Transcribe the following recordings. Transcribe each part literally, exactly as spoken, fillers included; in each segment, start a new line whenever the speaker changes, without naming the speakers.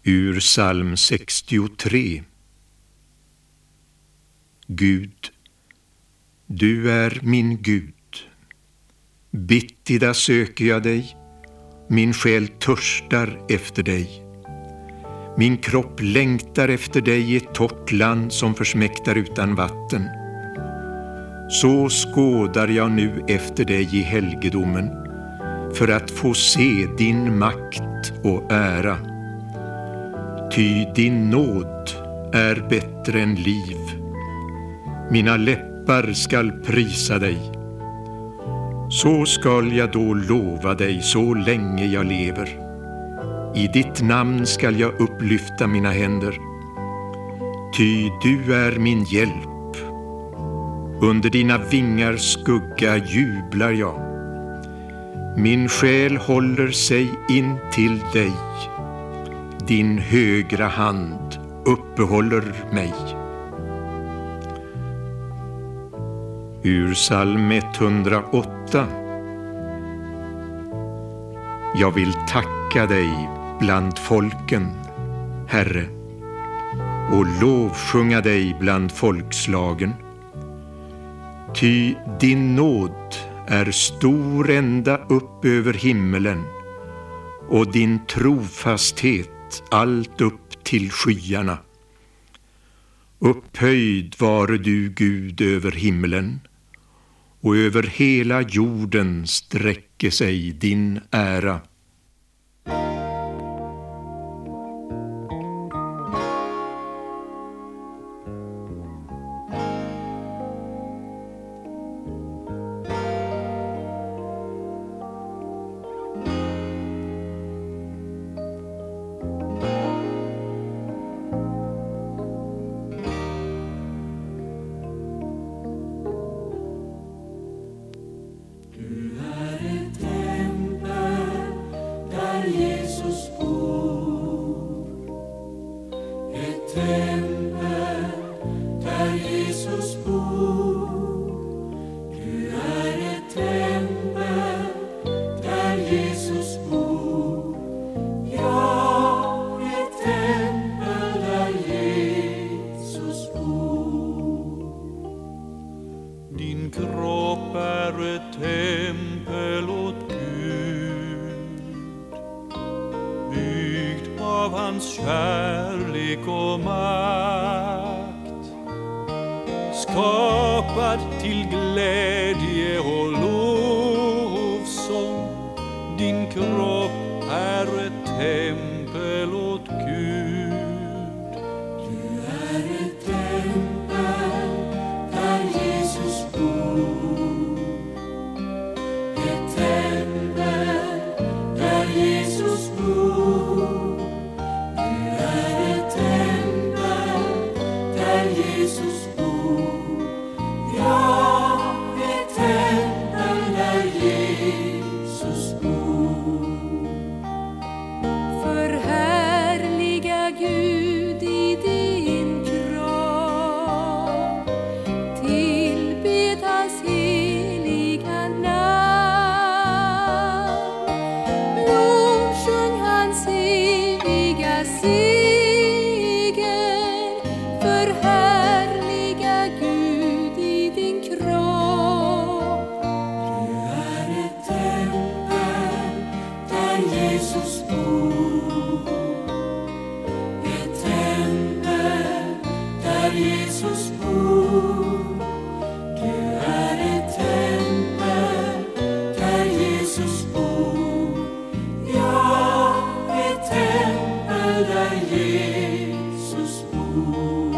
Ur psalm sextiotre. Gud, du är min Gud. Bittida söker jag dig, min själ törstar efter dig. Min kropp längtar efter dig i ett torrt land som försmäktar utan vatten. Så skådar jag nu efter dig i helgedomen, för att få se din makt och ära. Ty din nåd är bättre än liv. Mina läppar skall prisa dig. Så skall jag då lova dig så länge jag lever. I ditt namn skall jag upplyfta mina händer. Ty du är min hjälp. Under dina vingar skugga jublar jag. Min själ håller sig in till dig. Din högra hand uppehåller mig. Ur psalm etthundraåtta. Jag vill tacka dig bland folken, Herre, och lovsjunga dig bland folkslagen. Ty din nåd är stor ända upp över himmelen, och din trofasthet allt upp till skyarna. Upphöjd vare du, Gud, över himmelen, och över hela jorden sträcker sig din ära.
Din kropp är ett tempel åt Gud, byggt av hans kärlek och makt, skapad till glädje och lovsång. Din kropp är ett tempel åt Gud.
Du är ett tempel där Jesus bor, ett tempel där Jesus bor. Du är ett tempel där Jesus bor, ja, ett tempel där Jesus bor.
Förhärliga Gud i din kropp, tillbed hans heliga namn, lovsjung hans eviga seger. Förhärliga Gud i din kropp.
Du är ett tempel där Jesus bor, ett tempel där Jesus bor. Du är ett tempel där Jesus bor, ja, ett tempel där Jesus bor.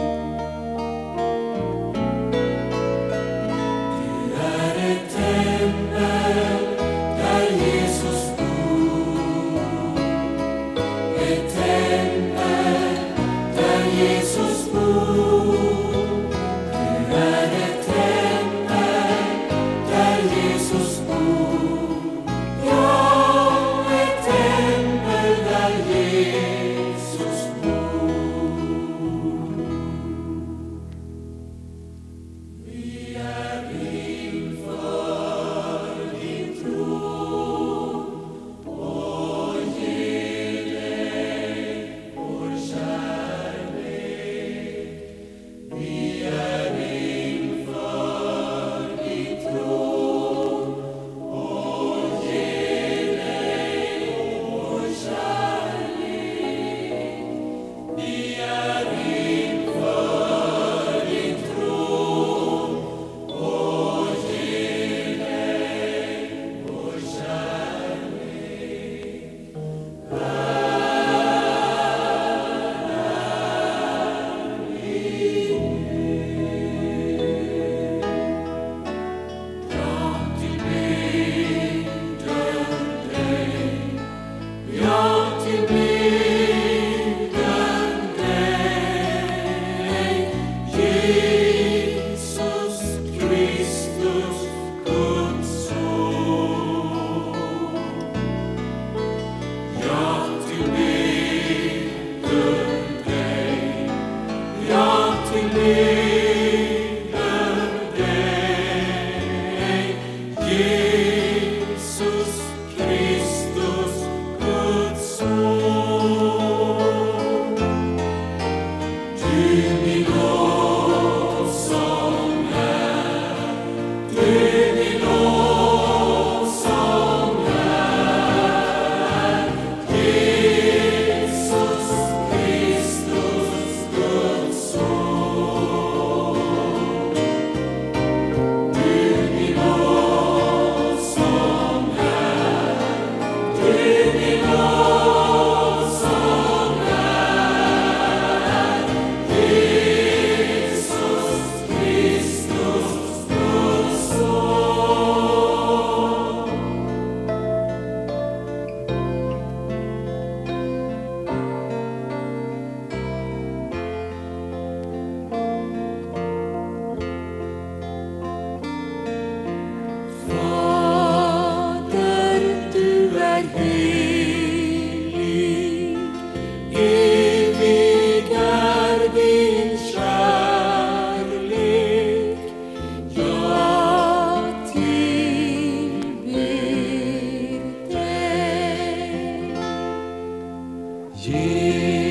Du är ett tempel där Jesus bor, ett tempel där Jesus bor. evighet.